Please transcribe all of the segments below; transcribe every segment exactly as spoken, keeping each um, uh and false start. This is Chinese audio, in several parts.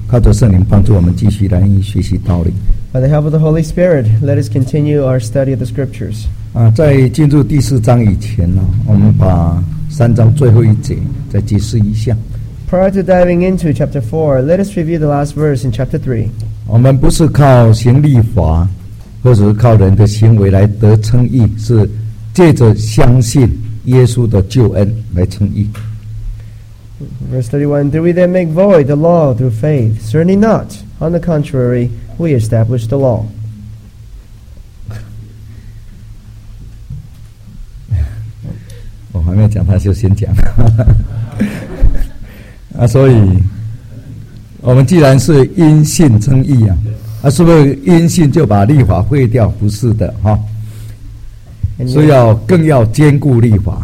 靠着圣灵帮助我们继续来学习道理。 By the help of the Holy Spirit, let us continue our study of the Scriptures. 啊，在进入第四章以前呢，我们把三章最后一节再解释一下。 Prior to diving into chapter four, let us review the last verse in chapter three. 我们不是靠行律法，或者是靠人的行为来得称义，是借着相信耶稣的救恩来称义。 Verse thirty-one, Do we then make void the law through faith? Certainly not. On the contrary, we establish the law. 我还没有讲，他就先讲。啊，所以我们既然是因信称义啊，啊，是不是因信就把律法废掉？不是的，哈、哦，所以要更要坚固律法。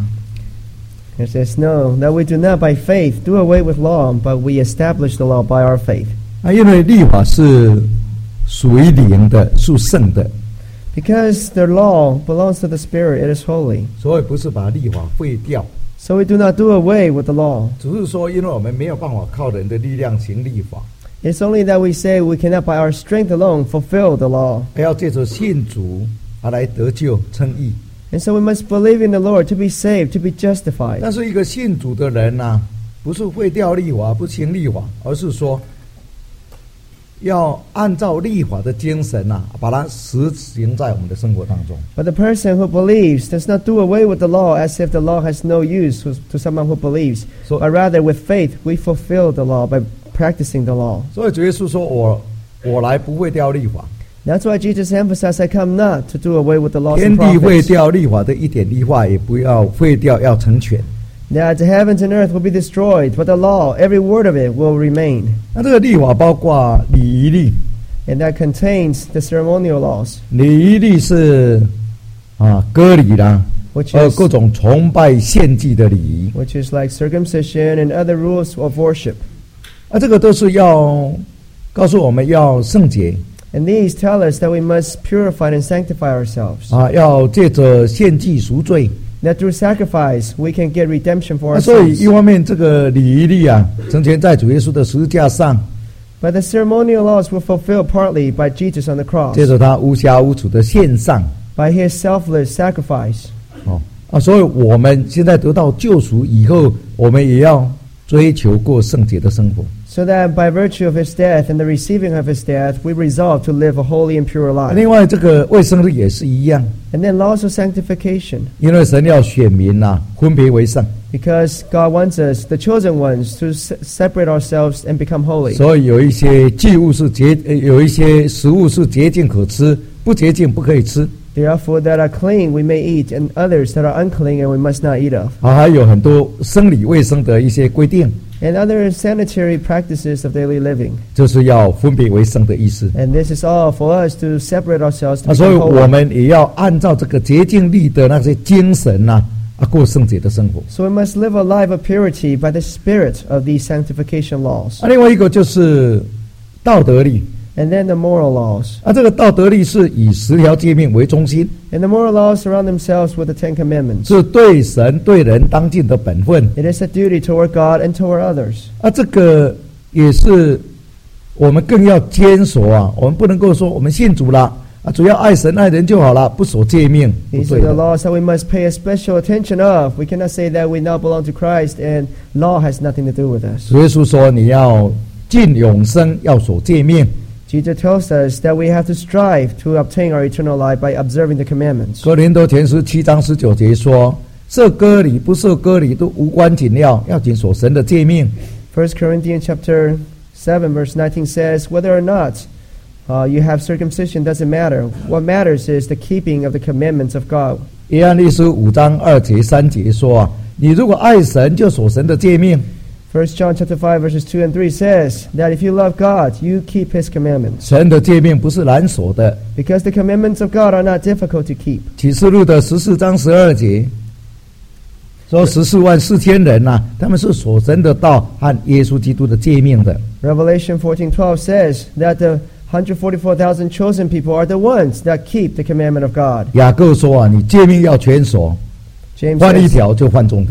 It says, No, that we do not by faith do away with law, but we establish the law by our faith. 啊，因为律法是属于灵的，属圣的。 Because the law belongs to the Spirit, it is holy. 所以不是把律法废掉， So we do not do away with the law. 只是说，因为我们没有办法靠人的力量行律法， It's only that we say we cannot by our strength alone fulfill the law. 还要借着信主而来得救称义。 And so we must believe in the Lord to be saved, to be justified. 但是一个信主的人呢、啊，不是废掉律法，不行律法，而是说要按照律法的精神啊，把它实行在我们的生活当中。 But the person who believes does not do away with the law as if the law has no use to, to someone who believes, So- but rather with faith we fulfill the law by practicing the law. 所以主耶稣说我我来不废掉律法， That's why Jesus emphasized, I come not to do away with the laws 天 and 地废 prophets, 掉律法的一点律法也不要废掉，要成全。 that the heavens and earth will be destroyed, but the law, every word of it, will remain. 那这个律法包括礼仪律， And that contains the ceremonial laws, 礼仪律是啊割礼啦， which 呃 is, 各种崇拜献祭的礼仪， which is like circumcision and other rules of worship. 啊这个都是要告诉我们要圣洁 And these tell us that we must purify and sanctify ourselves. 啊，要借着献祭赎罪。 That through sacrifice we can get redemption for 那 our 所以 sins. 一方面这个礼仪律啊，成全在主耶稣的十字架上， But the ceremonial laws were fulfilled partly by Jesus on the cross, 借着他无瑕无处的献上。 by his selfless sacrifice. 哦啊，所以我们现在得到救赎以后，我们也要追求过圣洁的生活。 So that by virtue of his death and the receiving of his death, we resolve to live a holy and pure life. 另外，这个卫生律也是一样， And then laws of sanctification, 因为神要选民呐、啊，分别为圣， because God wants us, the chosen ones, to se- separate ourselves and become holy. 所以有一些祭物是洁，呃有一些食物是洁净可吃，不洁净不可以吃。 There are food that are clean we may eat, and others that are unclean and we must not eat of. 啊，还有很多生理卫生的一些规定， And other sanitary practices of daily living. 就是要分别为圣的意思。 And this is all for us to separate ourselves to 啊，所以 become 我 holy. 们也要按照这个洁净律的那些精神呐、啊，啊，过圣洁的生活。 So we must live a life of purity by the spirit of these sanctification laws. 啊，另外一个就是道德律。 And then the moral laws. 啊，这个道德律是以十条诫命为中心， And the moral laws surround themselves with the Ten Commandments. 是对神对人当尽的本分。 It is a duty toward God and toward others. 啊，这个也是我们更要坚守啊！我们不能够说我们信主了啊，主要爱神爱人就好了，不守诫命，不 These 对 are the 的。 laws that we must pay a special attention of. We cannot say that we now belong to Christ and law has nothing to do with us. 主耶稣说你要进永生，要守诫命。 Jesus tells us that we have to strive to obtain our eternal life by observing the commandments. 哥林多前书七章十九节说：设割礼不设割礼都无关紧要，要谨守神的诫命。 First Corinthians chapter seven verse nineteen says, whether or not uh, you have circumcision doesn't matter. What matters is the keeping of the commandments of God. 约翰一书五章二节三节说啊，你如果爱神，就守神的诫命。 First John chapter five verses two and three says that if you love God, you keep his commandments. 神的诫命不是难守的。 Because the commandments of God are not difficult to keep. 启示录的十四章十二节说，十四万四千人呐、啊，他们是守神的道和耶稣基督的诫命的。 Revelation fourteen twelve says that the one hundred forty-four thousand chosen people are the ones that keep the commandment of God. 雅各说啊，你诫命要全守， James 犯一 says, 条就犯众条。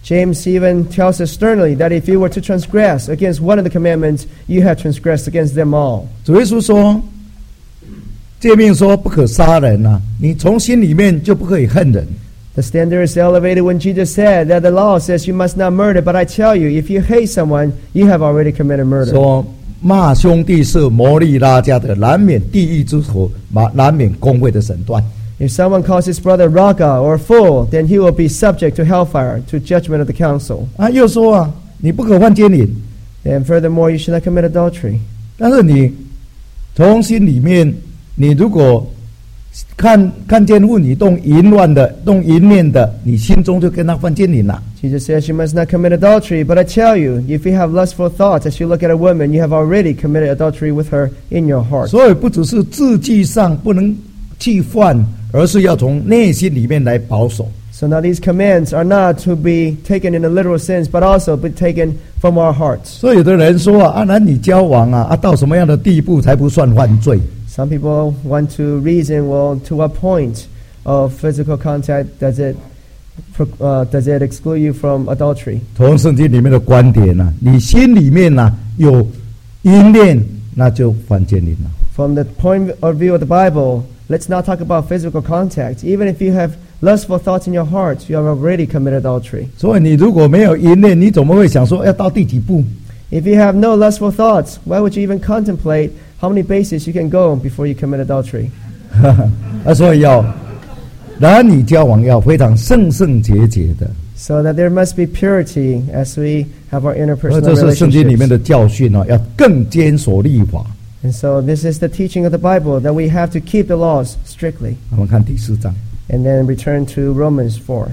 James even tells us sternly that if you were to transgress against one of the commandments, you have transgressed against them all. 主耶稣说，诫命说不可杀人啊，你从心里面就不可以恨人。 The standard is elevated when Jesus said that the law says you must not murder, but I tell you, if you hate someone, you have already committed murder. 说骂兄弟是摩利拉加的，难免地狱之火，难免公会的审断。 If someone calls his brother raga or fool, then he will be subject to hellfire, to judgment of the council. 啊，又说啊，你不可犯奸淫。 And furthermore, you should not commit adultery. 但是你从心里面，你如果看看见妇女动淫乱的、动淫念的，你心中就跟他犯奸淫了。 Jesus says you must not commit adultery, but I tell you, if you have lustful thoughts as you look at a woman, you have already committed adultery with her in your heart. 所以不只是字句上不能去犯，而是要从内心里面来保守。 So now these commands are not to be taken in a literal sense, but also be taken from our hearts. 所以有的人说啊，啊，男女交往啊，啊，到什么样的地步才不算犯罪？ Some people want to reason, well, to what point of physical contact does it uh, does it exclude you from adultery? 从圣经里面的观点啊，你心里面啊有淫念，那就犯奸淫了。 From the point of view of the Bible, let's not talk about physical contact. Even if you have lustful thoughts in your heart, you have already committed adultery. 所以你如果没有淫念，你怎么会想说要到第几步？ If you have no lustful thoughts, why would you even contemplate how many bases you can go before you commit adultery? 啊，所以要男女交往要非常圣圣洁洁的。 So that there must be purity as we have our 而 interpersonal 这是圣经里面 relationships. 的教训哦，要更坚守律法。 And so this is the teaching of the Bible, that we have to keep the laws strictly. 我们看第四章， And then return to Romans four.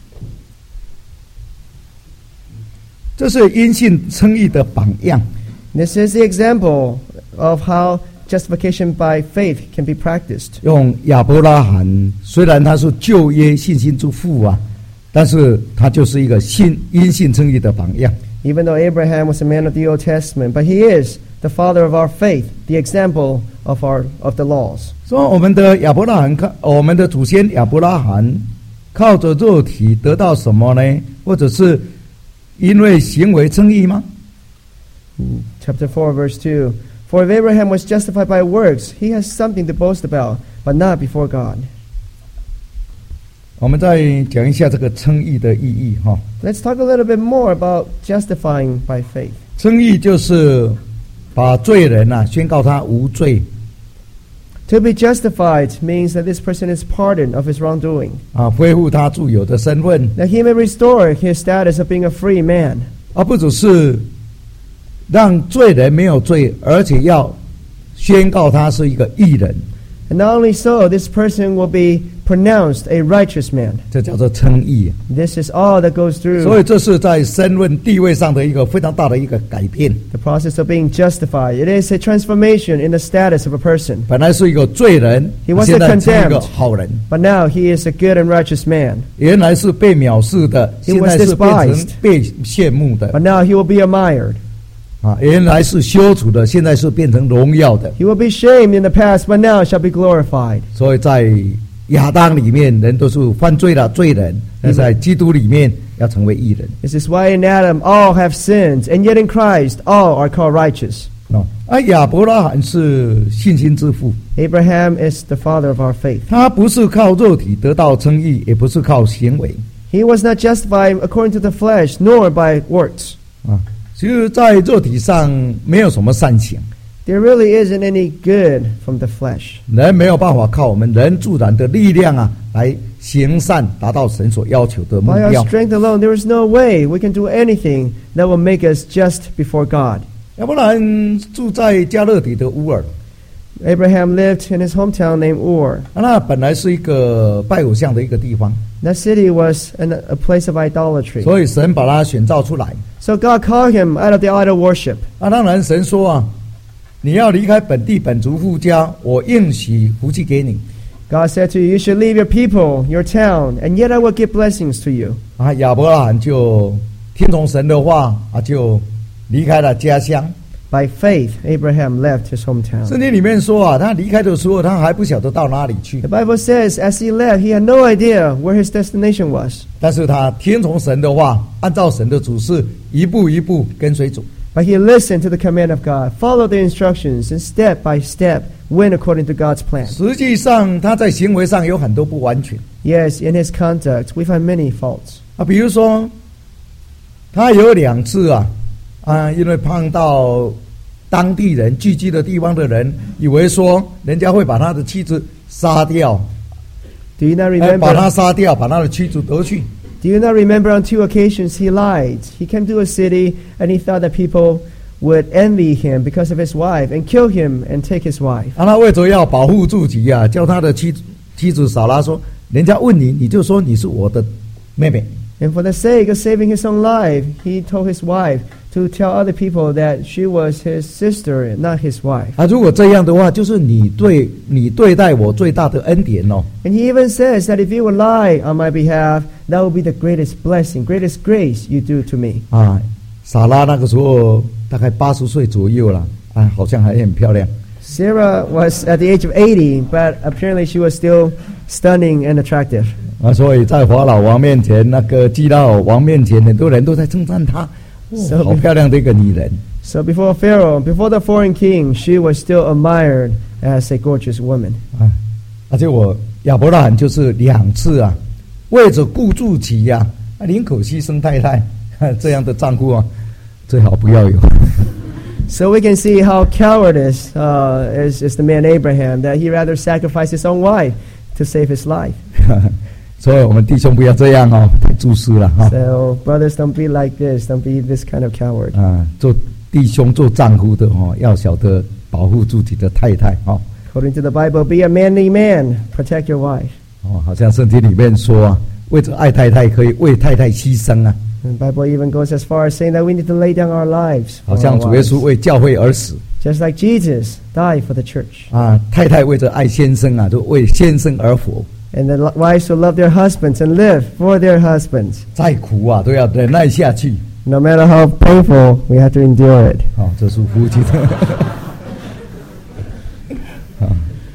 这是因信称义的榜样。 This is the example of how justification by faith can be practiced. 用亚伯拉罕，虽然他是旧约信心之父啊，但是他就是一个信因信称义的榜样。 Even though Abraham was a man of the Old Testament, but he is the father of our faith, the example of our of the laws. 说我们的亚伯拉罕靠我们的祖先亚伯拉罕靠着肉体得到什么呢？或者是因为行为称义吗？ Chapter four, verse two. For if Abraham was justified by works, he has something to boast about, but not before God. 我们再讲一下这个称义的意义哈。 Let's talk a little bit more about justifying by faith. 称义就是把罪人啊宣告他无罪 To be justified means that this person is pardoned of his wrongdoing, 啊，恢复他自有的身份， that he may restore his status of being a free man. 而不只是让罪人没有罪，而且要宣告他是一个义人， And not only so, this person will be pronounced a righteous man. 这叫做称义。 This is all that goes through 所以这是在身份地位上的一个非常大的一个改变。 the process of being justified. It is a transformation in the status of a person. 本来是一个罪人， He was 现在 condemned. 是一个好人。 But now he is a good and righteous man. 原来是被藐视的， He 现 was 在是变成 despised. 被羡慕的 But now he will be admired. 啊！原来是羞辱的，现在是变成荣耀的。 He will be shamed in the past, but now shall be glorified. 所以在亚当里面，人都是犯罪的罪人；但在基督里面，要成为义人。 This is why in Adam all have sinned, and yet in Christ all are called righteous. 哦，啊，亚伯拉罕是信心之父， Abraham is the father of our faith. 他不是靠肉体得到称义，也不是靠行为 He was not justified according to the flesh, nor by works. 啊。其实，在肉体上没有什么善行， There really isn't any good from the flesh. 人没有办法靠我们人自然的力量啊来行善，达到神所要求的目 By our 标。 strength alone, there is no way we can do anything that will make us just before God. 要不然住在加勒底的乌尔， Abraham lived in his hometown named Ur. 啊那本来是一个拜偶像的一个地方， That city was an, a place of idolatry. 所以神把他选召出来。 So God called him out of the idol worship. 啊，当然神说啊，你要离开本地本族父家，我应许福气给你。 God said to you, you should leave your people, your town, and yet I will give blessings to you. 啊，亚伯拉罕就听从神的话啊，就离开了家乡。 By faith, Abraham left his 圣 hometown. 经里面说啊，他离开的时候，他还不晓得到哪里去 The， Bible says, as he left, he had no idea where his destination was. 但是他听从神的话，按照神的指示，一步一步跟随主。 But he listened to the command of God, followed the instructions, and step by step went according to God's plan. 实际上，他在行为上有很多不完全 Yes, in his conduct, we find many faults. 啊，比如说，他有两次啊啊，因为碰到当地人聚集的地方的人，以为说人家会把他的妻子杀掉， Do you not 哎，把他 remember? 杀掉，把他的妻子夺去。 Do you not remember on two occasions he lied? He came to a city and he thought that people would envy him because of his wife and kill him and take his wife. 啊，他为着要保护自己啊，叫他的妻妻子扫拉说：“人家问你，你就说你是我的妹妹。 And for the sake of saving his own life, he told his wife to tell other people that she was his sister, not his wife. 啊，如果这样的话，就是你对你对待我最大的恩典哦。 And he even says that if you would lie on my behalf, that would be the greatest blessing, greatest grace you do to me. 啊，撒拉那个时候大概八十岁左右了，啊，好像还很漂亮。 Sarah was at the age of eighty, but apparently she was still stunning and attractive. 啊，所以在法老王面前，那个基拉王面前，很多人都在称赞她，哦，好漂亮的一个女人。 So before Pharaoh, before the foreign king, she was still admired as a gorgeous woman. 啊，而且我亚伯拉罕就是两次啊，为着顾住己呀、啊，宁可牺牲太太，这样的丈夫啊，最好不要有。 So we can see how cowardice uh, is, is the man Abraham, that he rather sacrificed his own wife to save his life. 所以我们弟兄不要这样哦，太自私了哈。 So brothers, don't be like this. Don't be this kind of coward. 啊，做弟兄做丈夫的哦，要晓得保护自己的太太哦。 According to the Bible, be a manly man. Protect your wife. 哦，好像圣经里面说啊，为着爱太太可以为太太牺牲啊， And the Bible even goes as far as saying that we need to lay down our lives 好 for 像 our 主耶 wives. 稣为教会而死 Just like Jesus died for the church. 啊，太太为着爱先生啊，就为先生而活， And the lo- wives who love their husbands and live for their husbands. 再苦啊都要忍耐下去。 No matter how painful, we have to endure it. 哦，这是夫妻的。啊，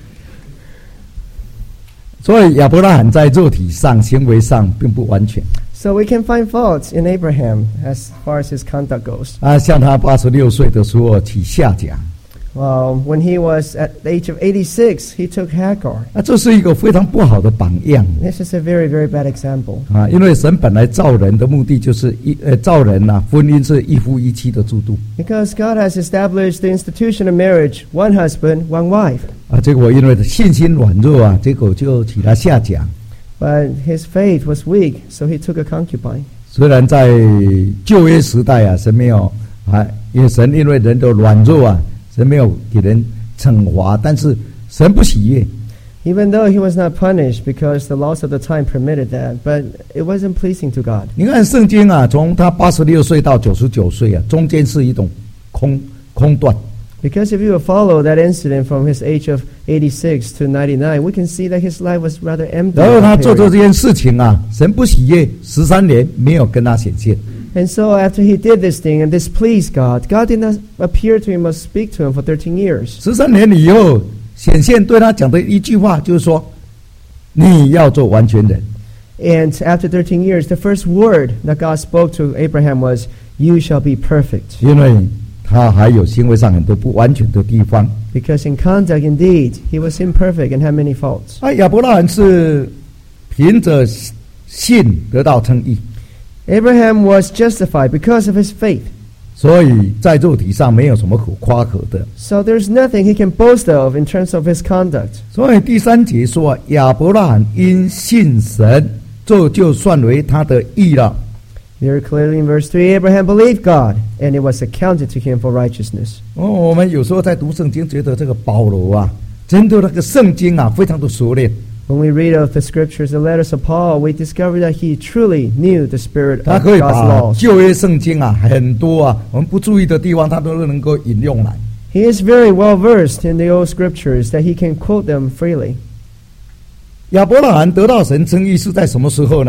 所以亚伯拉罕在肉体上、行为上并不完全 So we can find faults in Abraham as far as his conduct goes. 啊。像他八十六岁的时候起下甲， Well, when he was at the age of eighty-six, he took Hagar. 啊，这是一个非常不好的榜样 This is a very, very bad example. 啊。因为神本来造人的目的就是一呃造人呐、啊，婚姻是一夫一妻的制度 Because God has established the institution of marriage, one husband, one wife. 啊。结果因为信心软弱啊，结果就起了下甲。 But his faith was weak, so he took a concubine. 虽然在旧约时代啊，神没有啊，因为神因为人的软弱啊，神没有给人惩罚，但是神不喜悦。 Even though he was not punished because the laws of the time permitted that, but it wasn't pleasing to God. 你看圣经啊，从他八十六岁到九十九岁啊，中间是一种空空段。 Because if you follow that incident from his age of eighty-six to ninety-nine, we can see that his life was rather empty. 然后 at 他 that 做这 period. 件事情啊，神不喜悦，十三年没有跟他显现。 And so after he did this thing and displeased God, God did not appear to him or speak to him for thirteen years. 十三年以后显现对他讲的一句话就是说，你要做完全人。 And after thirteen years, the first word that God spoke to Abraham was, "You shall be perfect." 因为他还有行为上很多不完全的地方。 Because in conduct, indeed, he was imperfect and had many faults. 啊，亚伯拉罕是凭着信得到称义， Abraham was justified because of his faith. 所以在肉体上没有什么可夸可的。 So there's nothing he can boast of in terms of his conduct. 所以第三节说啊，亚伯拉罕因信神，这就算为他的义了。 Very clearly in verse three, Abraham believed God, and it was accounted to him for righteousness. 哦，我们有时候在读圣经，觉得这个保罗啊，针对那个圣经啊，非常的熟练。 When we read of the scriptures, the letters of Paul, we discover that he truly knew the spirit 他 of 可以 God's 把 laws. 旧约圣经啊，很多啊，我们不注意的地方，他都能够引用来。 He is very well versed in the old scriptures that he can quote them freely. 亚伯拉罕得到神称义是在什么时候呢？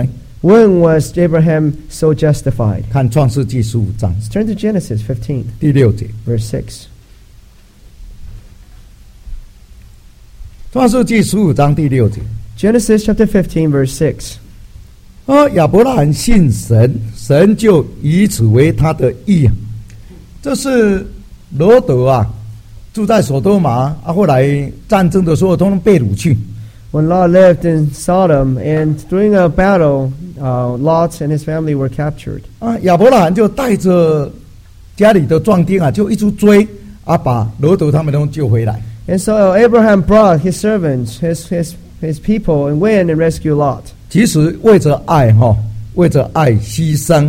When was Abraham so justified? 看创世纪十五章 Let's turn to Genesis fifteen, 第六节。 verse six. 创世纪十五章第六节。 Genesis chapter fifteen, verse six. 啊，亚伯拉罕信神，神就以此为他的义。这是罗德啊，住在所多玛啊，后来战争的时候，通通被掳去。 When Lot lived in Sodom, and during a battle, uh, Lot and his family were captured. 啊，亚伯拉罕就带着家里的壮丁啊，就一直追啊，把罗德他们都救回来。 And so Abraham brought his servants, his his his people, and went and rescued Lot. 其实为着爱哈，为着爱牺牲。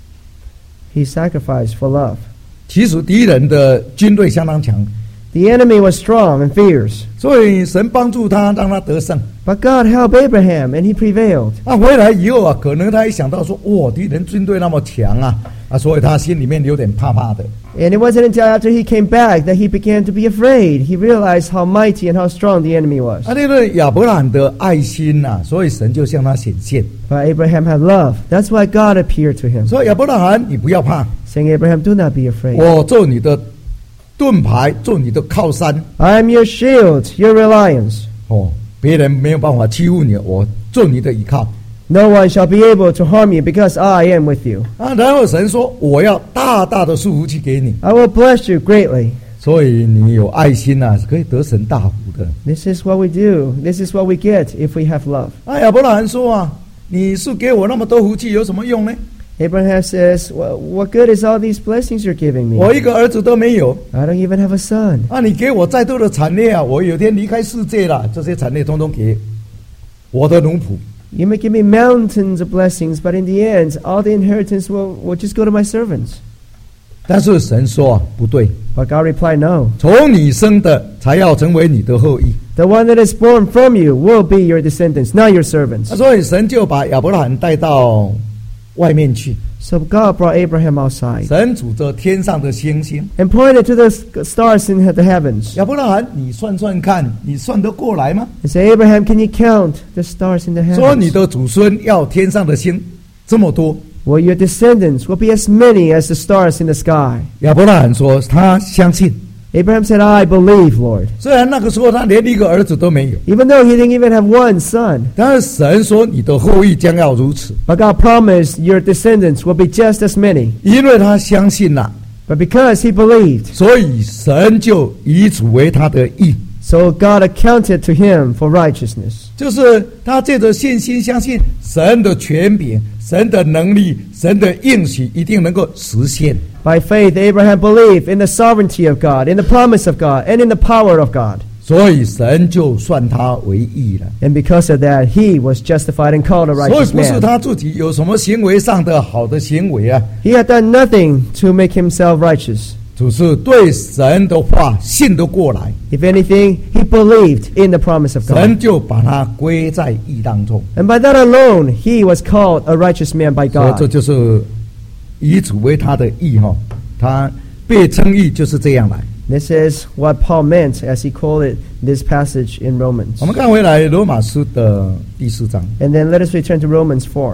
He sacrificed for love. 其实敌人的军队相当强， The enemy was strong and fierce, 所以神帮助他，让他得胜。 but God helped Abraham, and he prevailed. 啊，回来以后啊，可能他一想到说，哇，敌人军队那么强啊，啊，所以他心里面有点怕怕的。 And it wasn't until after he came back that he began to be afraid. He realized how mighty and how strong the enemy was. 啊，那个亚伯拉罕的爱心呐、啊，所以神就向他显现。 But Abraham had love. That's why God appeared to him, 所以亚伯拉罕，你不要怕， saying, Abraham, do not be afraid. 我做你的盾牌，做你的靠山。 I am your shield, your reliance. 哦，别人没有办法欺负你，我做你的依靠。 No one shall be able to harm you because I am with you. 啊，然后神说，我要大大的祝福去给你。 I will bless you greatly. 所以你有爱心呐、啊，是可以得神大福的。 This is what we do. This is what we get if we have love. 啊，亚伯拉罕说啊，你是给我那么多福气，有什么用呢？ Abraham says, well, what good is all these blessings you're giving me? 我一个儿子都没有。 I don't even have a son. 啊，你给我再多的产业啊，我有天离开世界了，这些产业通通给我的奴仆。 You may give me mountains of blessings, but in the end, all the inheritance will, will just go to my servants. 但是神说啊，不对， But God replied, no. 从你生的才要成为你的后裔。 The one that is born from you will be your descendants, not your servants. 啊，所以神就把亚伯拉罕带到外面去。 So God brought Abraham outside 神指着天上的星星， and pointed to the s- stars in the heavens 亚伯拉罕，你算算看，你算得过来吗？ and say, Abraham, can you count the stars in the 说你 heavens? 的祖孙要天上的星这么多。 Well, your descendants will be as many as the stars in the sky. 亚伯拉罕说他相信， Abraham said, I believe, Lord. 虽然那个时候他连一个儿子都没有， Even though he didn't even have one son. 但是神说你的后裔将要如此， But God promised your descendants will be just as many. 因为他相信呐、 But because he believed, 所以神就以此为他的义， so God accounted to him for righteousness. 就是他借着信心相信神的权柄、神的能力、神的应许一定能够实现。 By faith, Abraham believed in the sovereignty of God, in the promise of God, and in the power of God. 所以神就算他为义了。 And because of that, he was justified and called a 所以 righteous 不是 man. 他自己有什么行为上的好的行为啊， He had done nothing to make himself righteous. 只是对神的话信得过来， If anything, he believed in the promise of 神 God. 就把他归在义当中。 And by that alone, he was called a righteous man by 所以这 God. 就是以此为他的义哈，他被称义就是这样来。 This is what Paul meant as he called it this passage in Romans. 我们看回来罗马书的第四章， And then let us return to Romans four.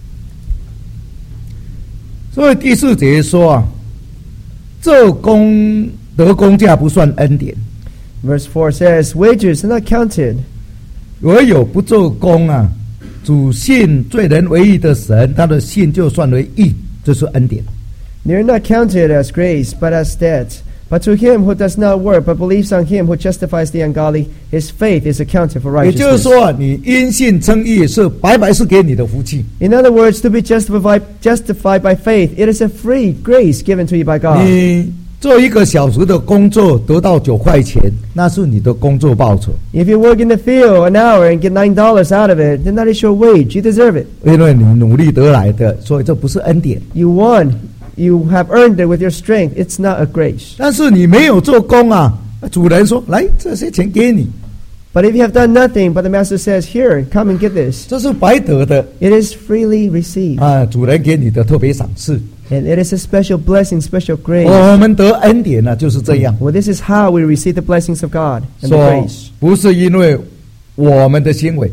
所以第四节说啊，这工得工价不算恩典， Verse four says, wages are not counted, 唯有不做工啊，主信罪人为义的神，他的信就算为义，这是恩典。 they are not counted as grace, but as debt. But to him who does not work, but believes on him who justifies the ungodly, his faith is accounted for 也就是 righteousness. 说啊，你因信称义是白白是给你的福气。 In other words, to be justified, justified by faith, it is a free grace given to you by God. 你做一个小时的工作得到九块钱，那是你的工作报酬， If you work in the field an hour and get nine dollars out of it, then that is your wage. You deserve it. 因为你努力得来的，所以这不是恩典。 You won. You have earned it with your strength. It's not a grace. 但是你没有做工啊，主人说来这些钱给你， But if you have done nothing, but the master says, here, come and get this, 这是白得的 it is freely received. 啊，主人给你的特别赏赐。 And it is a special blessing, special grace. 我们得恩典呢、啊，就是这样。 Well, this is how we receive the blessings of God and the 说 grace. 不是因为我们的行为，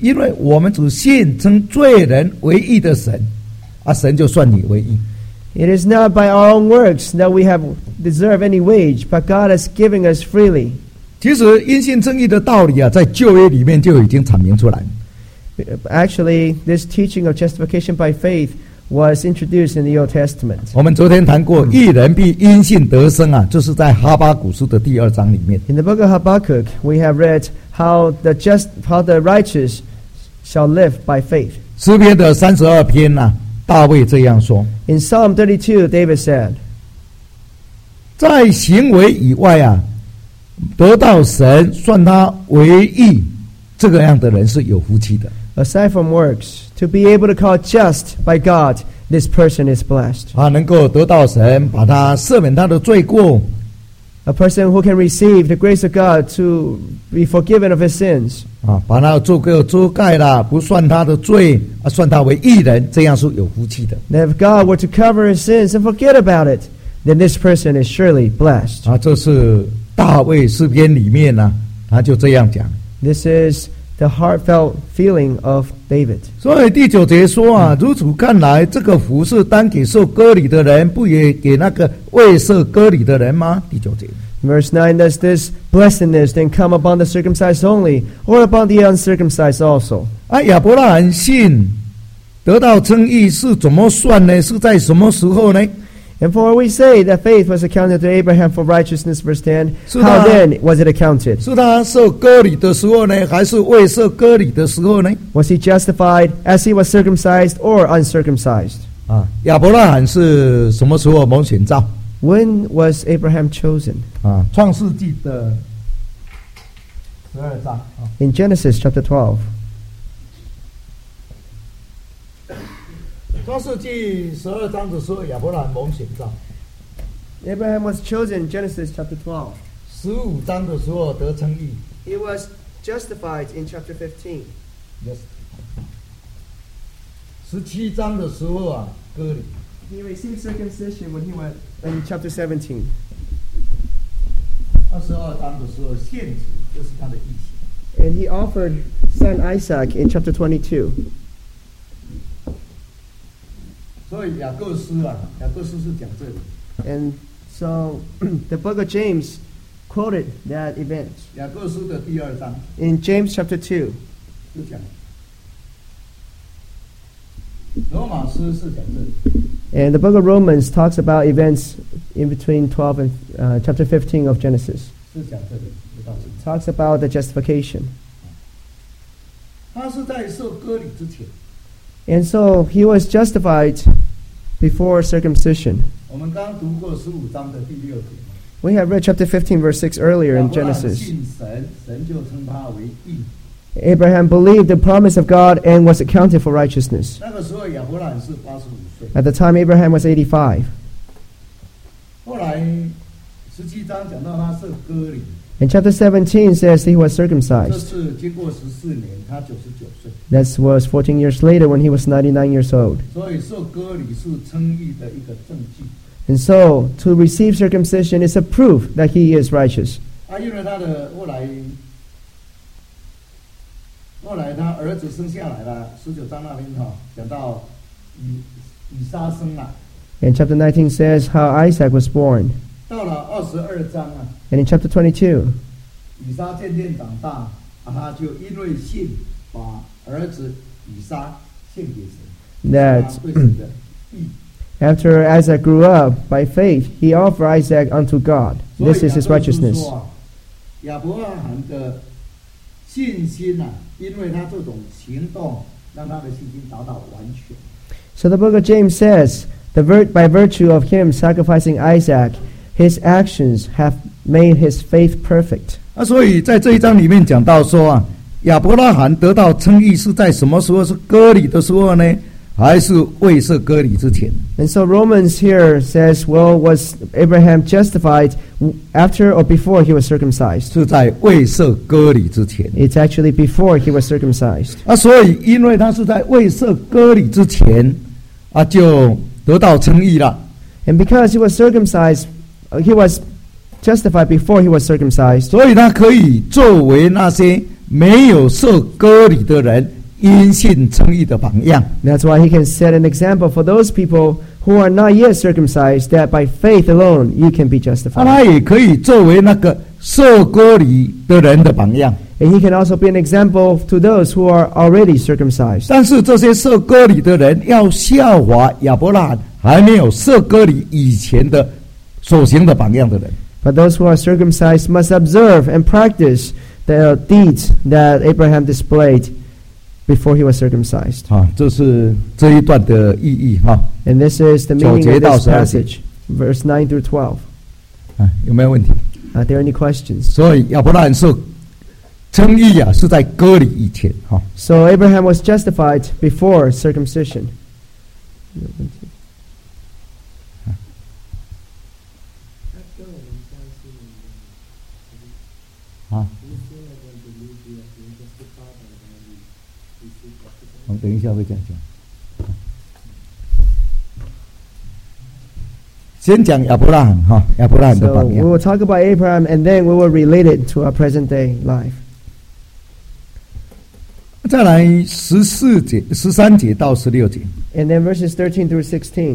因为我们只信称罪人为义的神，啊，神就算你为义。 It is not by our own works that we have deserved any wage, but God has given us freely. 其实因信称义的道理啊，在旧约里面就已经阐明出来。 Actually, this teaching of justification by faith was introduced in the Old Testament. 我们昨天谈过，义人必因信得生啊，这是在哈巴谷书的第二章里面。 In the book of Habakkuk, we have read how the just, how the righteous shall live by faith. 诗篇的三十二篇啊，大卫这样说。 In Psalm thirty-two, David said, 在行为以外啊，得到神算他为义，这个样的人是有福气的。 aside from works, to be able to call just by God, this person is blessed. 啊，能够得到神把他赦免他的罪过。 A person who can receive the grace of God to be forgiven of his sins. 啊，把他的罪过遮盖了，不算他的罪，啊，算他为义人，这样是有福气的。 And if God were to cover his sins and forget about it, then this person is surely blessed. 啊，这是大卫诗篇里面呢、啊，他就这样讲。 This is the heartfelt feeling of David. 所以第九节说啊，如此看来，这个福是单给受割礼的人，不也给那个未受割礼的人吗？第九节。 Verse nine, does this blessedness then come upon the circumcised only, or upon the uncircumcised also? 啊，亚伯拉罕信得到称义是怎么算呢？是在什么时候呢？ And for we say that faith was accounted to Abraham for righteousness, verse ten, 是 how 他 then was it accounted? 是他受割礼的时候呢，还是未受割礼的时候呢？ Was he justified as he was circumcised or uncircumcised? 啊，亚伯拉罕是什么时候蒙选召？ When was Abraham chosen? 啊，创世纪的十二章啊。 In Genesis chapter twelve. 创世纪十二章的时候，亚伯拉罕蒙选召。 Abraham was chosen in Genesis chapter twelve. 十五章的时候得称义。 He was justified in chapter fifteen. Yes. 十七章的时候啊，割礼。 He received circumcision when he went in chapter seventeen. 二十二章的时候献子，就是他的义行。 And he offered son Isaac in chapter twenty-two. 所以雅各书啊，雅各书是讲这里。 And so the book of James quoted that event. 雅各书的第二章 In James chapter two. 是讲，罗马书是讲这里。 And the book of Romans talks about events in between twelve and uh, chapter fifteen of Genesis. 是讲这里，就到这里。 Talks about the justification. 他是在受割礼之前。 And so he was justified before circumcision. 我们刚读过十五章的第六节。 We have read chapter fifteen, verse six earlier in 亚伯拉罕 Genesis. 信神，神就称他为义。 Abraham believed the promise of God and was accounted for righteousness. 那个时候亚伯拉罕是八十五岁。 At the time, Abraham was eighty-five. 后来十七章讲到他受割礼， And chapter seventeen says he was 这 circumcised. 是经过十四年，他九十九岁。 That was fourteen years later when he was ninety-nine years old. 所以受割礼是称义的一个证据。 And so, to receive circumcision is a proof that he is righteous. 啊，因为他的后来，后来他儿子生下来了，十九章那边哈、哦、讲到以以撒生了。 And chapter nineteen says how Isaac was born. 到了二十二章啊， And in chapter twenty-two, 以撒渐渐长大，啊，他就因为信把儿子以撒献给神， that 他对神的义。 after Isaac grew up, by faith, he offered Isaac unto God. 所以 This is his 雅各书 righteousness. 说啊，亚伯拉罕的信心啊，因为他这种行动，让他的信心达到完全。 So the book of James says, the vir- by virtue of him sacrificing Isaac, his actions have made his faith perfect. 啊，所以在这一章里面讲到说啊，亚伯拉罕得到称义是在什么时候？是割礼的时候呢，还是未受割礼之前？ And so Romans here says, well, was Abraham justified w- after or before he was circumcised? 是在未受割礼之前。 It's actually before he was circumcised. 啊，所以因为他是在未受割礼之前啊，就得到称义了。 And because he was circumcised, uh, he was justified before he was circumcised. 所以他可以作为那些没有受割礼的人因信称义的榜样。 That's why he can set an example for those people who are not yet circumcised, that by faith alone you can be 那 justified. 他也可以作为那个受割礼的人的榜样。 And he can also be an example to those who are already circumcised. 但是这些受割礼的人要效法亚伯拉罕还没有受割礼以前的所行的榜样的人。 But those who are circumcised must observe and practice the deeds that Abraham displayed before he was circumcised. 啊，这是这一段的意义哈。 And this is the 九 meaning 节 of 到 this 十二节。 passage, verse nine through twelve. 啊，有没有问题？ Are there any questions? 所以亚伯拉罕受称义啊，是在割礼以前哈。 So Abraham was justified before circumcision. 啊，我们等一下会这样讲。先讲亚伯拉罕哈，亚伯拉罕的 So 榜 we 样。 will talk about Abraham, and then we will relate it to our present day life. 再来十四节、十三节到十六节， And then verses thirteen through sixteen.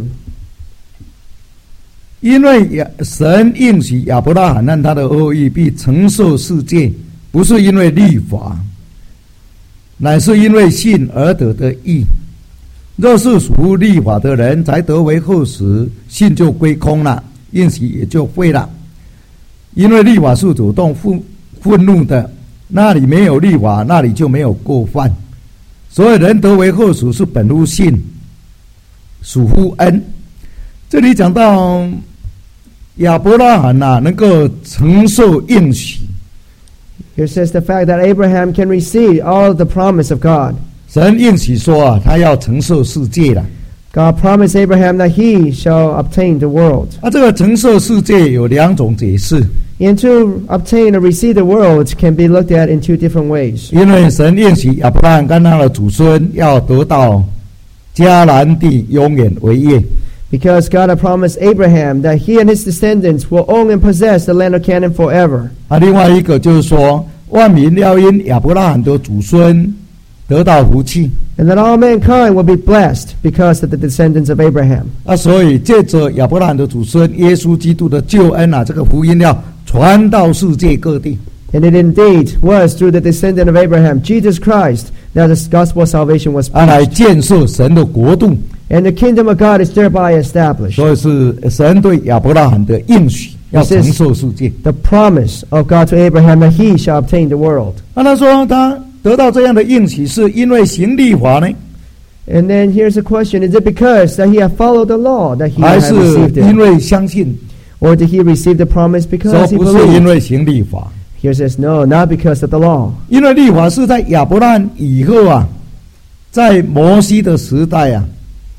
因为亚神应许亚伯拉罕和他的后裔必承受世界，不是因为律法，乃是因为信而得的义。若是属律法的人才得为后嗣，信就归空了，应许也就废了。因为律法是主动愤愤怒的，那里没有律法，那里就没有过犯。所以人得为后嗣是本乎信，属乎恩。这里讲到亚伯拉罕啊，能够承受应许。 Here says the fact that Abraham can receive all the promise of God. 神应许说啊，他要承受世界了。 God promised Abraham that he shall obtain the world. 啊，这个承受世界有两种解释， And to obtain or receive the world can be looked at in two different ways. 因为神应许亚伯拉罕跟他的祖孙要得到迦南地永远为业。 Because God had promised Abraham that he and his descendants will own and possess the land of Canaan forever. 啊，另外一个就是说，万民要因亚伯拉罕的祖孙得到福气。 And that all mankind will be blessed because of the descendants of Abraham. 啊，所以借着亚伯拉罕的祖孙耶稣基督的救恩啊，这个福音要传到世界各地。 And it indeed was through the descendant of Abraham, Jesus Christ, that the gospel of salvation was 啊，来 preached. 建设神的国度。 And the kingdom of God is thereby established. 所以是神对亚伯拉罕的应许，要承受世界。 The promise of God to Abraham that he shall obtain the world. 那他说他得到这样的应许，是因为行律法呢， And then here's the question, is it because that he had followed the law that he 还 had 是 received 因 it? 为相信？ Or did he receive the promise 说 because he 不是因 believed? 为行律法， Here says, no, not because of the law. 因为律法是在亚伯拉罕以后啊，在摩西的时代啊，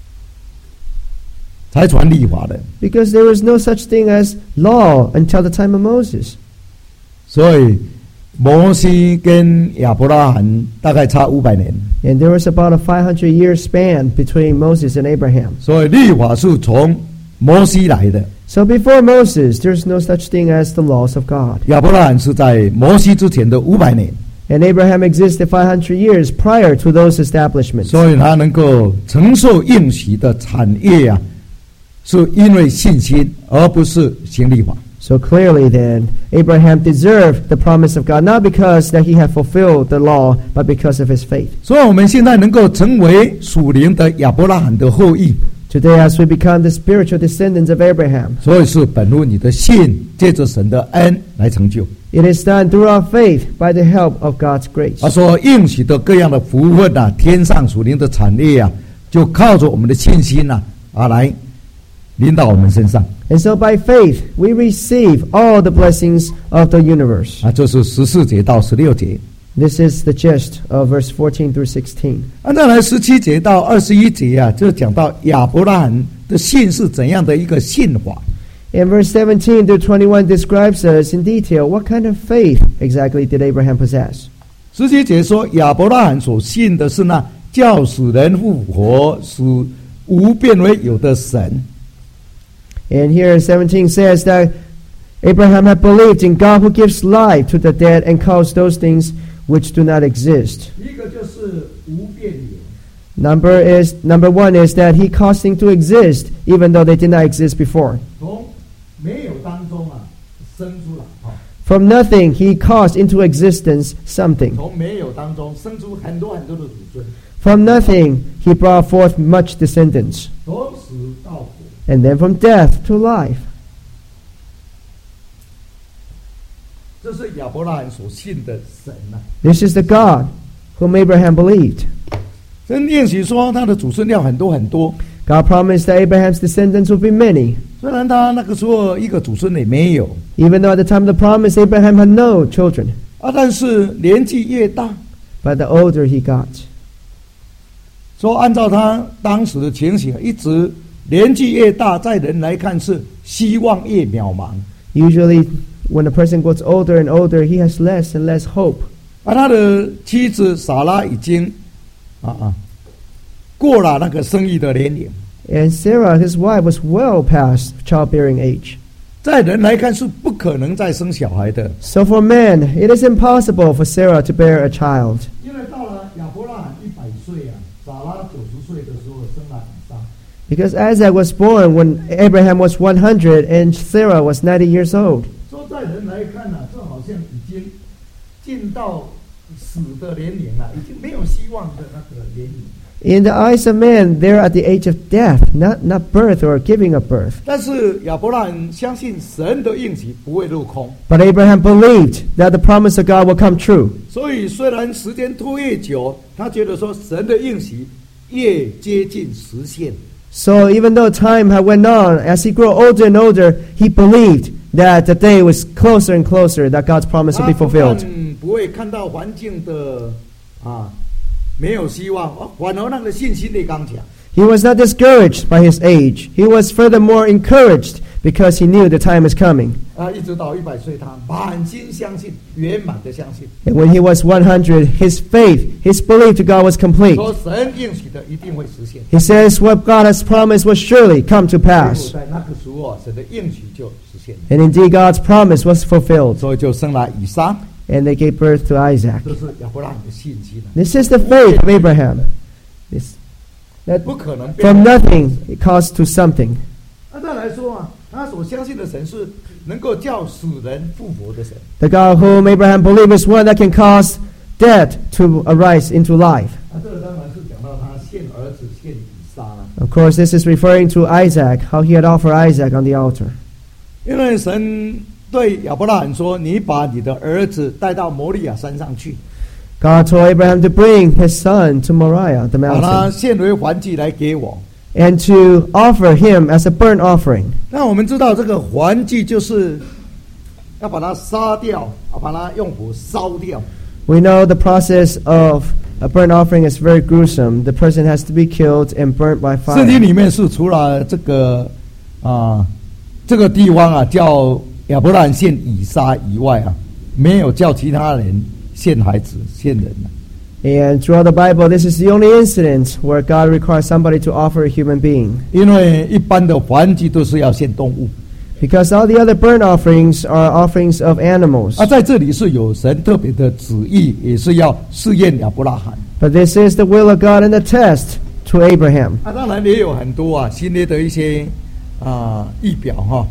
才传律法的。 Because there was no such thing as law until the time of Moses. 所以摩西跟亚伯拉罕大概差五百年， And there was about a five hundred year span between Moses and Abraham. 所以律法是从摩西来的。 So before Moses, there's no such thing as the laws of God. 亚伯拉罕是在摩西之前的五百年， And Abraham existed five hundred years prior to those establishments. 所以他能够承受应许的产业啊，是因为信心，而不是行律法。 So clearly then, Abraham deserved the promise of God, not because that he had fulfilled the law, but because of his faith. 所以我们现在能够成为属灵的亚伯拉罕的后裔， Today, as we become the spiritual descendants of Abraham, 所以是本乎你的信，借着神的恩来成就。 it is done through our faith by the help of God's grace. 他说应许的各样的福分啊，天上属灵的产业啊，就靠着我们的信心啊，啊来临到我们身上。 And so by faith, we receive all the blessings of the universe. 啊，这是十四节到十六节。 This is the gist of verse fourteen through sixteen. 啊，再来十七节到二十一节啊，就讲到亚伯拉罕的信是怎样的一个信法。 And verse seventeen through twenty-one describes us in detail what kind of faith exactly did Abraham possess. 十七节说，亚伯拉罕所信的是那叫死人复活、使无变为有的神。 And here in seventeen says that Abraham had believed in God who gives life to the dead and calls those things which do not exist. 一个就是无变有， Number is number one is that he caused things to exist even though they did not exist before. 从没有当中啊生出来哈， From nothing he caused into existence something. 从没有当中生出很多很多的祖孙， From nothing he brought forth much descendants. 从死到活。 And then from death to life. 这是亚伯拉罕所信的神呐、啊。 This is the God whom Abraham believed. 神应许说他的祖孙要很多很多， God promised that Abraham's descendants would be many. 虽然他那个时候一个祖孙也没有 Even though at the time of the promise Abraham had no children. 啊，但是年纪越大， But the older he got. 说按照他当时的情形，一直年纪越大，在人来看是希望越渺茫。 Usually when a person gets older and older, he has less and less hope. 而他的妻子撒拉已经啊啊过了那个生育的年龄， And Sarah, his wife, was well past childbearing age. 在人来看是不可能再生小孩的。 So for men, it is impossible for Sarah to bear a child. 因为到了亚伯拉罕一百岁啊，撒拉九十岁的时候生了以撒。 Because Isaac was born when Abraham was one hundred and Sarah was ninety years old. 说在人来看呢、啊，这好像已经进到死的年龄了，已经没有希望的那个年龄。 In the eyes of men, they're at the age of death, not, not birth or giving of birth. 但是亚伯拉罕相信神的应许不会落空， But Abraham believed that the promise of God will come true. 所以虽然时间拖越久，他觉得说神的应许越接近实现。 So even though time had went on, as he grew older and older, he believed that the day was closer and closer that God's promise would be 他不 fulfilled. 但不会看到环境的啊没有希望，啊反而那个信心力刚强。 He was not discouraged by his age. He was furthermore encouraged because he knew the time is coming. 啊，一直到一百岁，他满心相信，圆满的相信， And when he was one hundred, his faith, his belief to God was complete. 说神应许的一定会实现。 He says what God has promised will surely come to 结果 pass. 在那个时候啊，神的应许就实现了， And indeed God's promise was fulfilled. 所以就生了以撒。 And they gave birth to Isaac. 这是亚伯拉罕的信心啊， This is the faith of Abraham. This, that 不可能变 from nothing it caused to something. 那再来说啊，他所相信的神是能够叫死人复活的神。 The God whom Abraham believed is one that can cause dead to arise into life. 那这个当然是讲到他献儿子献以撒了， Of course, this is referring to Isaac, how he had offered Isaac on the altar. 因为神对亚伯拉罕说：“你把你的儿子带到摩利亚山上去， God told Abraham to bring his son to Moriah, the 把他 mountain, 献为燔祭来给我。” and to offer him as a burnt offering. 那我们知道这个燔祭就是要把它杀掉，要把它用火烧掉。 We know the process of a burnt offering is very gruesome. The person has to be killed and burnt by 圣经 fire. 里面是除了这个啊这个地方啊叫亚伯拉罕献以撒以外啊，没有叫其他人献孩子献人啊。 And throughout the Bible, this is the only incident where God requires somebody to offer a human being. 因为一般的燔祭都是要献动物， Because all the other burnt offerings are offerings of animals. 啊，在这里是有神特别的旨意，也是要试验亚伯拉罕。 But this is the will of God and the test to Abraham. 啊，当然也有很多啊新约的一些啊仪表哈。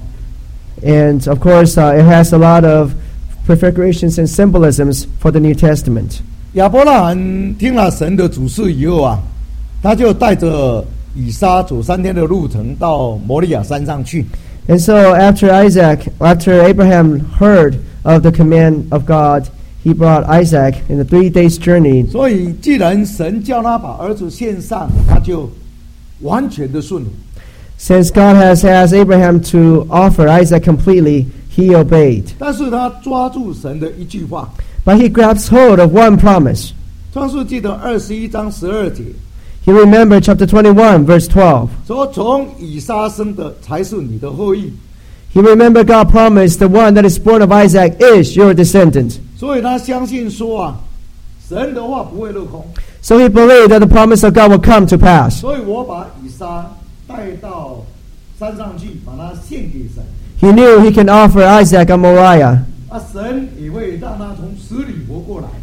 And of course, uh, it has a lot of prefigurations and symbolisms for the New Testament. 亚伯拉罕听了神的指示以后啊，他就带着以撒走三天的路程到摩利亚山上去。 And so after Isaac, after Abraham heard of the command of God, he brought Isaac in a three days journey. 所以，既然神叫他把儿子献上，他就完全的顺服。 Since God has asked Abraham to offer Isaac completely, he obeyed. 但是他抓住神的一句话， But he grabs hold of one promise. 创世纪的二十一章十二节 He remembered chapter twenty-one, verse twelve. 说：“从以撒生的才是你的后裔。 He remembered God promised the one that is born of Isaac is your descendant. ” 所以他相信说啊，神的话不会落空。 So he believed that the promise of God will come to pass. 所以我把以撒带到山上去，把它献给神。 He knew he can offer Isaac on Moriah. 啊，神也会让他从死里活过来。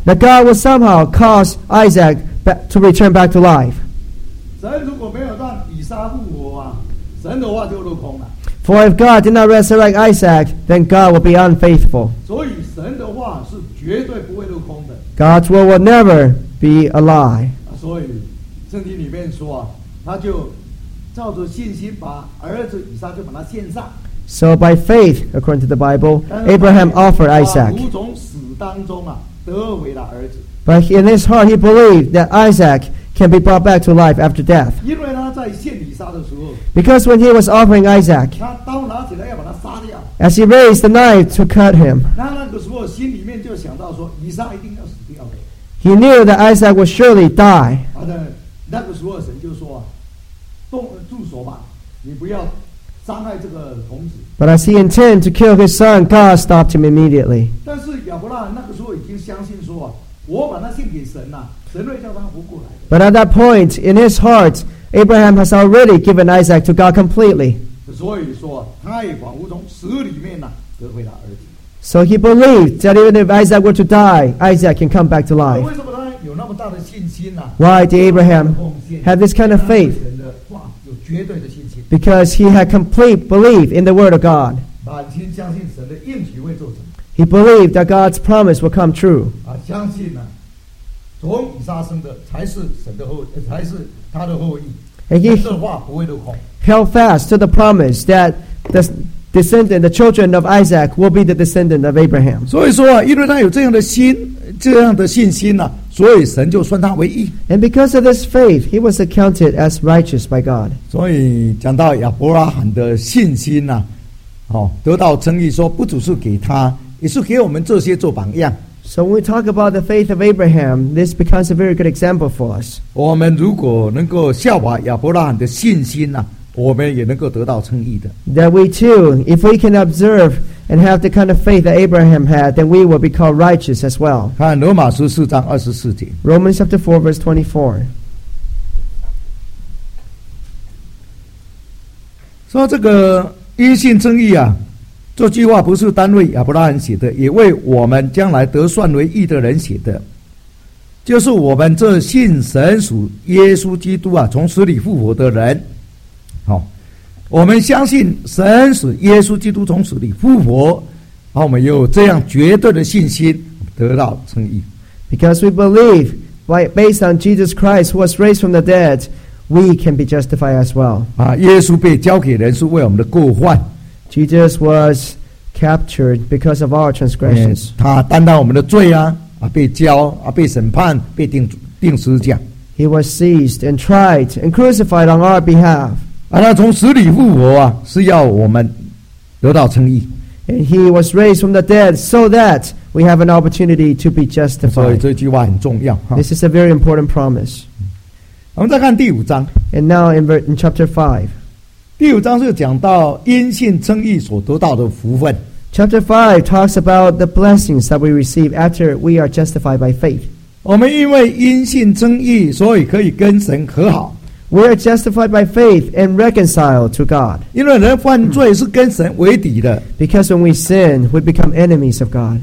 that God will somehow cause Isaac back to return back to life. 神如果没有让以撒复活啊，神的话就落空了。 For if God did not resurrect Isaac, then God will be unfaithful. 所以神的话是绝对不会落空的。 God's word will never be a lie. 所以圣经里面说啊，他就照着信心把儿子以撒就把他献上。 So by faith, according to the Bible, Abraham offered Isaac. 他从死当中啊得回了儿子。 But in his heart, he believed that Isaac can be brought back to life after death. 因为他在献以撒的时候， Because when he was offering Isaac, 他刀拿起来要把他杀掉。 as he raised the knife to cut him, 那那个时候心里面就想到说，以撒一定要死掉的。 he knew that Isaac would surely die. 好的，那个时候神就说啊，动住手吧，你不要伤害这个童子。 But as he intended to kill his son, God stopped him immediately. 但是亚伯拉罕那个时候已经相信说啊，我把他献给神呐、啊，神会叫他活过来。 But at that point, in his heart, Abraham has already given Isaac to God completely. 所以说，他也仿佛从死里面呐、啊、得回了儿子。 So he believed that even if Isaac were to die, Isaac can come back to 那 life. 为什么他有那么大的信心呢、啊？ Why did Abraham have this kind of faith? 神的话有绝对的信心， Because he had complete belief in the word of God. 满心相信神的应许会做成。 He believed that God's promise will come true. 啊，相信呢、啊，从以撒生的才是神的后，呃才是他的后裔。 And he 神的话不会落空。 held fast to the promise that the descendant, the children of Isaac, will be the descendant of Abraham. 所以说啊，因为他有这样的心，这样的信心呐、啊，所以神就算他为义。 And because of this faith, he was accounted as righteous by God. 所以讲到亚伯拉罕的信心呐、啊，哦，得到称义，说不只是给他，也是给我们这些做榜样。 So when we talk about the faith of Abraham, this becomes a very good example for us. 我们如果能够效法亚伯拉罕的信心呐、啊，我们也能够得到称义的。 That we too, if we can observe and have the kind of faith that Abraham had, then we will be called righteous as well. 看罗马书四章二十四节， Romans chapter four, verse twenty-four. 说这个因信称义啊，这句话不是单为亚伯拉罕写的，也为我们将来得算为义的人写的，就是我们这信神属耶稣基督啊，从死里复活的人。好、哦，我们相信神使耶稣基督从死里复活，好，我们有这样绝对的信心，得到称义。 Because we believe, by, based on Jesus Christ who was raised from the dead, we can be justified as well. 啊，耶稣被交给人是为我们的过犯， Jesus was captured because of our transgressions. 他担当我们的罪啊，啊，被交啊，被审判，被钉钉十字架。 He was seized and tried and crucified on our behalf. 啊，他从死里复活啊，是要我们得到称义。 And he was raised from the dead so that we have an opportunity to be 所以 justified. 这句话很重要哈。 This is a very important promise. 我们再看第五章， And now in, ver- in chapter five. 第五章是讲到因信称义所得到的福分。 Chapter five talks about the blessings that we receive after we are justified by faith. 我们因为因信称义，所以可以跟神和好。 We are justified by faith and reconciled to God. 因为人犯罪是跟神为敌的， Because when we sin, we become enemies of God.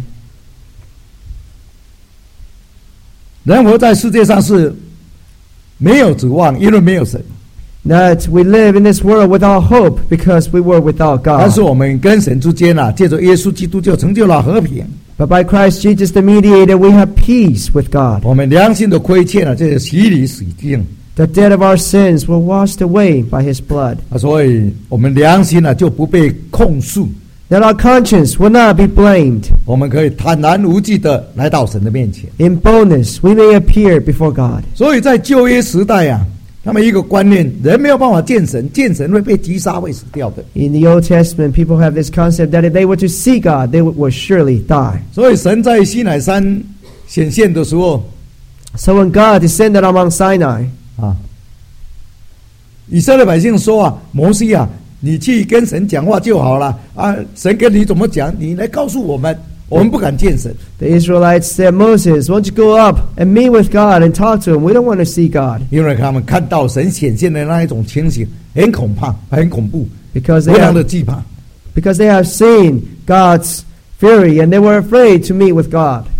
人活在世界上是没有指望，因为没有神。 That we live in this world without hope because we were without 但是 God. 我们跟神之间啊，借着耶稣基督就成就了和平。 But by Christ Jesus the mediator, we have peace with God. 我们良心的亏欠啊，这个洗礼洗净 The debt of our sins were washed away by His blood. 啊，所以我们良心啊就不被控诉， That our conscience will not be blamed. 我们可以坦然无惧的来到神的面前。 In boldness, we may appear before God. 所以在旧约时代啊，他们一个观念，人没有办法见神，见神会被击杀，会死掉的。 In the Old Testament, people have this concept that if they were to see God, they would, would surely die. 所以神在西乃山显现的时候 So when God descended on Mount Sinai, 啊，以色列百姓说啊，摩西啊，你去跟神讲话就好了啊，神跟你怎么讲，你来告诉我们，我们不敢见神。 the Israelites said, Moses, why don't you go up and meet with God and talk to Him? We don't want to see God. 因为他们看到神显现的那一种情形，很恐怕，很恐怖， Because 非 they 常的 have, 惧怕。 because they have seen God's fury and they were afraid to meet with God.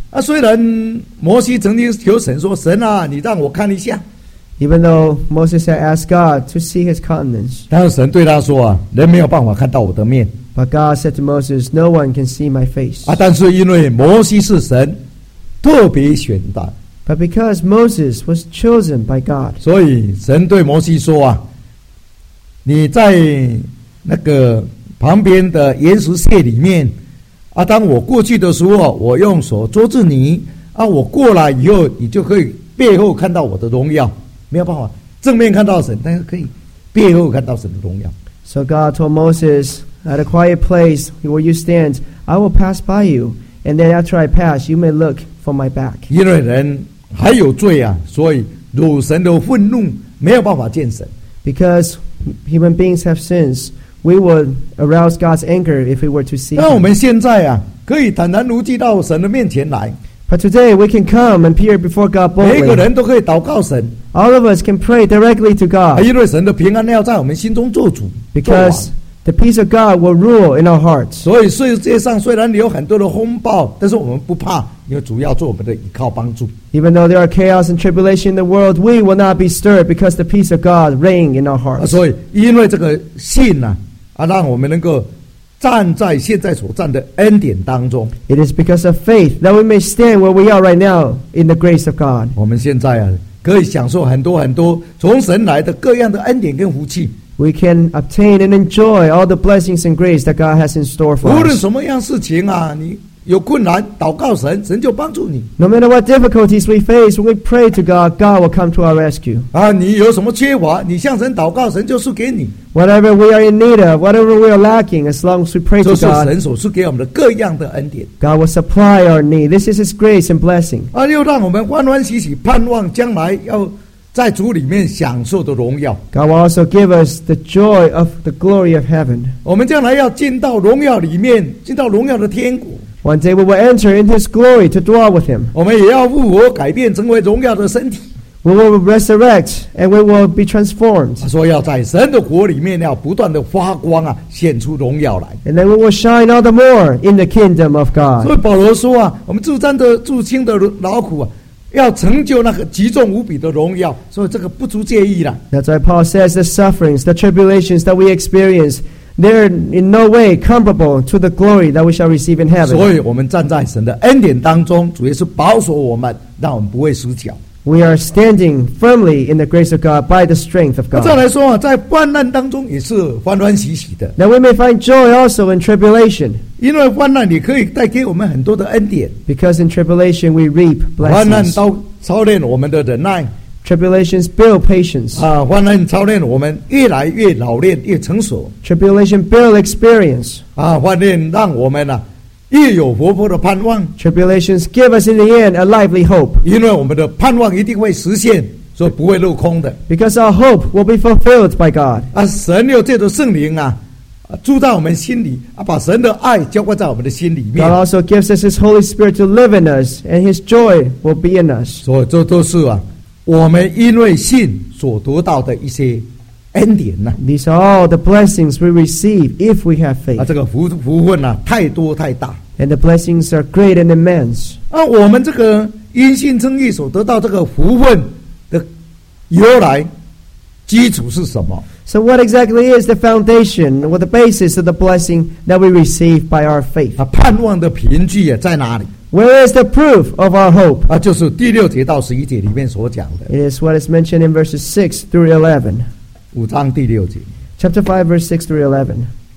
啊，虽然摩西曾经求神说：“神啊，你让我看一下。” Even though Moses had asked God to see his countenance. 但是神对他说啊，人没有办法看到我的面。 But God said to Moses, no one can see my face. 啊，但是因为摩西是神特别选的， But because Moses was chosen by God. 所以神对摩西说啊，你在那个旁边的岩石穴里面啊，当我过去的时候，我用手捉住你啊，我过来以后，你就可以背后看到我的荣耀。没有办法正面看到神，但是可以背后看到神的荣耀。 So God told Moses, at a quiet place where you stand, I will pass by you, and then after I pass, you may look from my back. 因为人还有罪啊，所以惹神的愤怒，没有办法见神。 Because human beings have sins, we would arouse God's anger if we were to see 那我 him. 们现在啊，可以坦然无惧到神的面前来， But today we can come and appear before God 每一个 boldly. 人都可以祷告神， All of us can pray directly to 啊 God 因为神的平安要在我们心中做主。做王 because the peace of God will rule in our hearts. 所以世界上虽然有很多的风暴，但是我们不怕，因为主要做我们的依靠帮助。 Even though there are chaos and tribulation in the world, we will not be stirred because the peace of God reign in our 啊 hearts. 所以因为这个信呐、啊，啊，让我们能够站在现在所站的恩典当中。 It is because of faith that we may stand where we are right now in the grace of God. 我们现在啊，可以享受很多很多从神来的各样的恩典跟福气。 We can obtain and enjoy all the blessings and grace that God has in store for 无论 us. 什么样事情啊，你有困难，祷告神，神就帮助你。 No matter what difficulties we face, when we pray to God, God will come to our rescue. 啊，你有什么缺乏，你向神祷告，神就赐给你。 Whatever we are in need of, whatever we are lacking, as long as we pray 这 to 是 God, 神所赐给我们的各样的恩典。 God will supply our need. This is His grace and blessing. 啊，又让我们欢欢喜喜盼望将来要在主里面享受的荣耀。 God will also give us the joy of the glory of heaven. 我们将来要进到荣耀里面，进到荣耀的天国。 One day we will enter in His glory to dwell with Him. 我们也要复活改变，成为荣耀的身体。 We will resurrect and we will be transformed. 他说要在神的国里面要不断的发光啊，显出荣耀来。 And then we will shine all the more in the kingdom of 所 God. 以保罗说啊，我们自担的自轻的劳苦啊，要成就那个极重无比的荣耀，所以这个不足介意了。 That's why Paul says the sufferings, the tribulations that we experience, they're in no way comparable to the glory that we shall receive in 所 heaven. 以我们站在神的恩典当中，主要是保守我们，让我们不会失脚。 We are standing firmly in the grace of God by the strength of 那再 God. 来说啊，在患难当中也是欢欢喜喜的， Now we may find joy also in tribulation, 因为患难也可以带给我们很多的恩典。 because in tribulation we reap 患难 blessings. 都操练我们的忍耐 Tribulations build patience. 啊，患难操练我们越来越老练，越成熟 Tribulation build experience. 啊，患难让我们啊越有活泼的盼望， Tribulations give us in the end a lively hope, 因为我们的盼望一定会实现，所以不会落空的。 because our hope will be fulfilled by God. 啊，神又借着圣灵啊，啊住在我们心里啊，把神的爱浇灌在我们的心里 God 面， also gives us His Holy Spirit to live in us, and His joy will be in us. 所以这都是啊，我们因为信所得到的一些恩典呐、 These are all the blessings we receive if we have 啊。 faith. 这个福福分啊，太多太大 And the blessings are great and immense. 啊。我们这个因信称义所得到这个福分的由来，基础是什么？ So what exactly is the foundation or the basis of the blessing that we receive by our faith? 啊，盼望的凭据也在哪里？ Where is the proof of our hope? 啊，就是第六节到十一节里面所讲的 It is what is mentioned in verses six through eleven. 五章第六节。 Chapter five, verse six through eleven.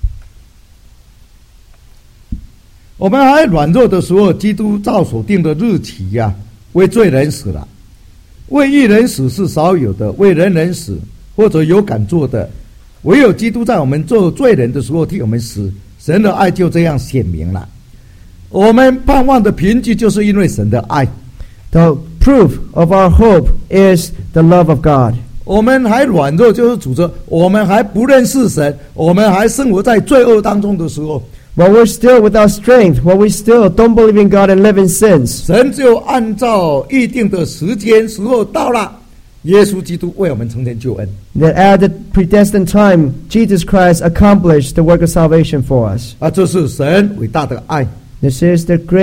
我们还软弱的时候，基督照所定的日期呀、啊，为罪人死了。为义人死是少有的，为人人死或者有敢做的，唯有基督在我们做罪人的时候替我们死，神的爱就这样显明了。我们盼望的凭据，就是因为神的爱。 The proof of our hope is the love of God. 我们还软弱，就是指着我们还不认识神，我们还生活在罪恶当中的时候， While we're still without strength, while we still don't believe in God and live in sins, 神就按照预定的时间时候到了，耶稣基督为我们成全救恩。 that at the predestined time, Jesus Christ accomplished the work of salvation for us. 啊，这是神伟大的爱。 This is the great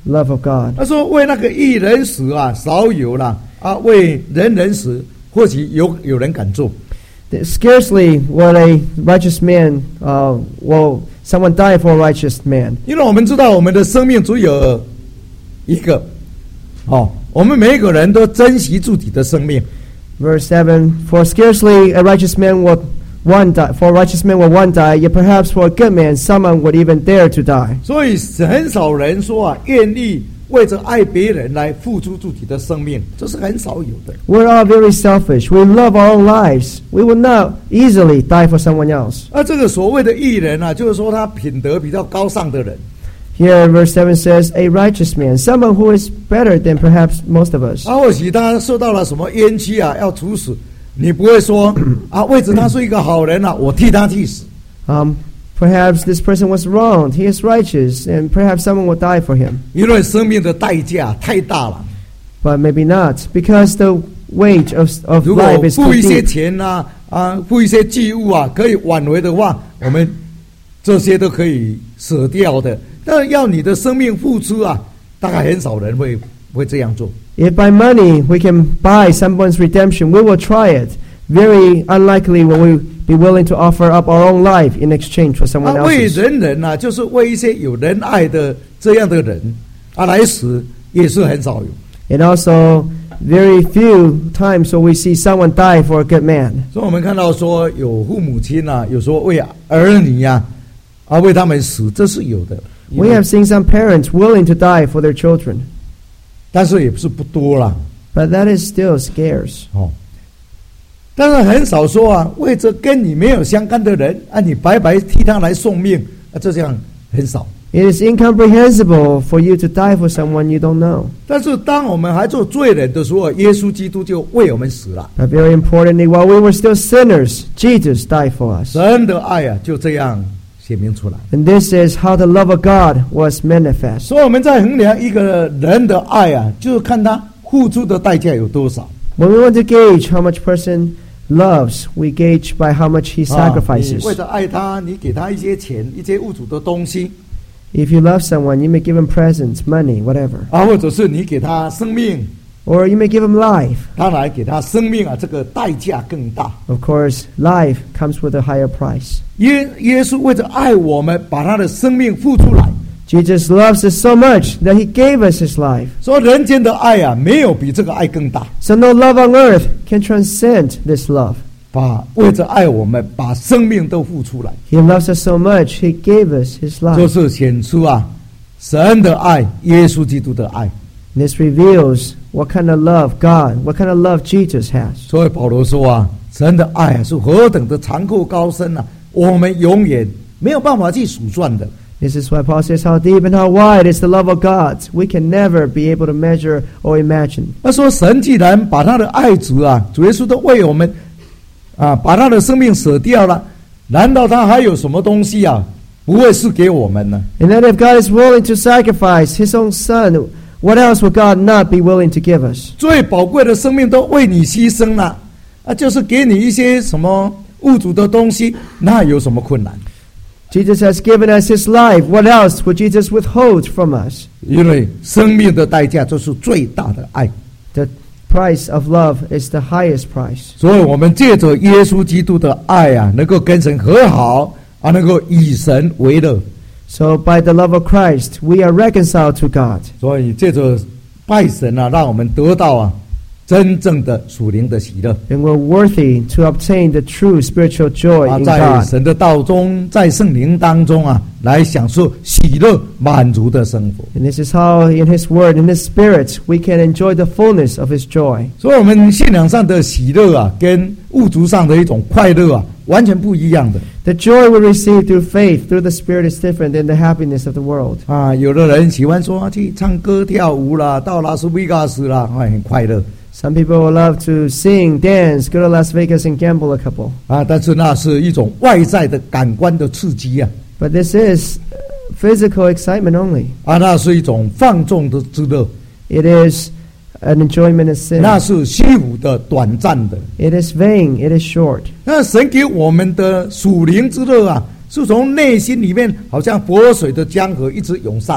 love of God. 他说为那个义人死啊，少有了啊；为人人死，或许有有人敢做。 Scarcely will a righteous man, uh, will someone die for a righteous man. 因为我们知道我们的生命只有一个，哦，我们每一个人都珍惜自己的生命。 Verse seven, for scarcely a righteous man will one die, for a righteous man will one die, yet perhaps for a good man someone would even dare to die. 所以很少人说啊，愿意为着爱别人来付出自己的生命，这是很少有的。 We're all very selfish. We love our own lives. We will not easily die for someone else. 而这个所谓的义人啊，就是说他品德比较高尚的人。 Here in verse seven says, a righteous man, someone who is better than perhaps most of us. 啊，或许他受到了什么冤屈啊，要处死，你不会说啊，为着他是一个好人啊，我替他去死。 Um, perhaps this person was wronged. He is righteous, and perhaps someone will die for him. 因为生命的代价太大了。 But maybe not, because the weight of of 如果 life is too 付一些 deep. 钱啊，啊，付一些祭物啊，可以挽回的话，我们这些都可以舍掉的。但要你的生命付出啊，大概很少人会会这样做。 If by money we can buy someone's redemption, we will try it. Very unlikely will we be willing to offer up our own life in exchange for someone 啊，为 else's. 人人啊，就是为一些有仁爱的这样的人啊来死，也是很少有。 And also, very few times will we see someone die for a good man. 所以我们看到说，有父母亲啊，有时候为儿女啊，啊为他们死，这是有的。 We have seen some parents willing to die for their children, 但是也不是不多啦。 but that is still scarce. 哦，但是很少说啊，为着跟你没有相干的人啊，你白白替他来送命啊，这样很少。 It is incomprehensible for you to die for someone you don't know. 但是当我们还做罪人的时候，耶稣基督就为我们死了。 But very importantly, while we were still sinners, Jesus died for us. 神的爱啊，就这样显明出来。 And this is how the love of God was manifest. 所以我们在衡量一个人的爱啊，就是看他付出的代价有多少。 When we want to gauge how much person loves, we gauge by how much he 啊 sacrifices. 你为着爱他，你给他一些钱、一些物质的东西 If you love someone, you may give him presents, money, whatever. 啊，或者是你给他生命， Or you may give him life. 当然给他生命啊，这个代价更大。 Of course, life comes with a higher price. 耶耶稣为着爱我们，把他的生命付出来。 Jesus loves us so much that he gave us his life. 说人间的爱啊，没有比这个爱更大。 So no love on earth can transcend this love. 把为着爱我们，把生命都付出来， He loves us so much, he gave us his 就 life. 是显出啊神的爱，耶稣基督的爱。 This reveals what kind of love God, what kind of love Jesus has. 所以保罗说啊，神的爱啊是何等的残酷高深啊，我们永远没有办法去数算的。 This is why Paul says how deep and how wide is the love of God. We can never be able to measure or imagine. 他说，神既然把他的爱子啊，主耶稣都为我们啊，把他的生命舍掉了，难道他还有什么东西啊，不会是给我们呢？ And then if God is willing to sacrifice his own son, what else would God not be willing to give us? 最宝贵的生命都为你牺牲了，啊，就是给你一些什么物质的东西，那有什么困难？ Jesus has given us his life. What else would Jesus withhold from us? 因为生命的代价就是最大的爱， The price of love is the highest price. 所以我们借着耶稣基督的爱啊，能够跟神和好啊，能够以神为乐。 So by the love of Christ, we are reconciled to God. 所以借着拜神啊，让我们得到啊真正的属灵的喜乐。 And we're worthy to obtain the true spiritual joy 啊， in 在 God. 神的道中，在圣灵当中啊，来享受喜乐满足的生活。 And this is how in his word, in his spirit, we can enjoy the fullness of his joy. 所以，我们信仰上的喜乐啊，跟物质上的一种快乐啊，完全不一样的。 The joy we receive through faith, through the spirit, is different than the happiness of the world. 啊，有的人喜欢说去唱歌跳舞啦，到拉斯维加斯啦，哎，很快乐。 Some people will love to sing, dance, go to Las Vegas and gamble a couple. 啊，但是那是一种外在的感官的刺激啊， But this is physical excitement only. 啊，那是一种放纵的之乐， It is an enjoyment of sin. 那是虚无的、短暂的。 It is vain. It is short. 那神给我们的属灵之乐啊，是从内心里面好像活水的江河一直涌上来。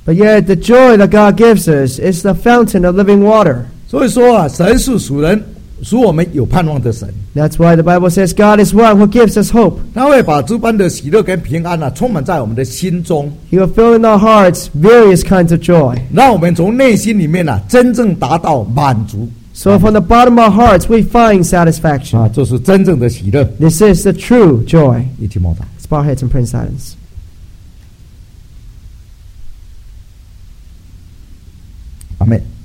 But yet the joy that God gives us is the fountain of living water. 所以说啊，神是属人属我们有盼望的神。 That's why the Bible says God is one who gives us hope. 他会把诸般的喜乐跟平安啊，充满在我们的心中， He will fill in our hearts various kinds of joy. 让我们从内心里面啊，真正达到满足 So from the bottom of our hearts we find satisfaction. 啊，这是真正的喜乐。 This is the true joy. 一起默祷。 Let's bow our heads and pray in silence. 阿们。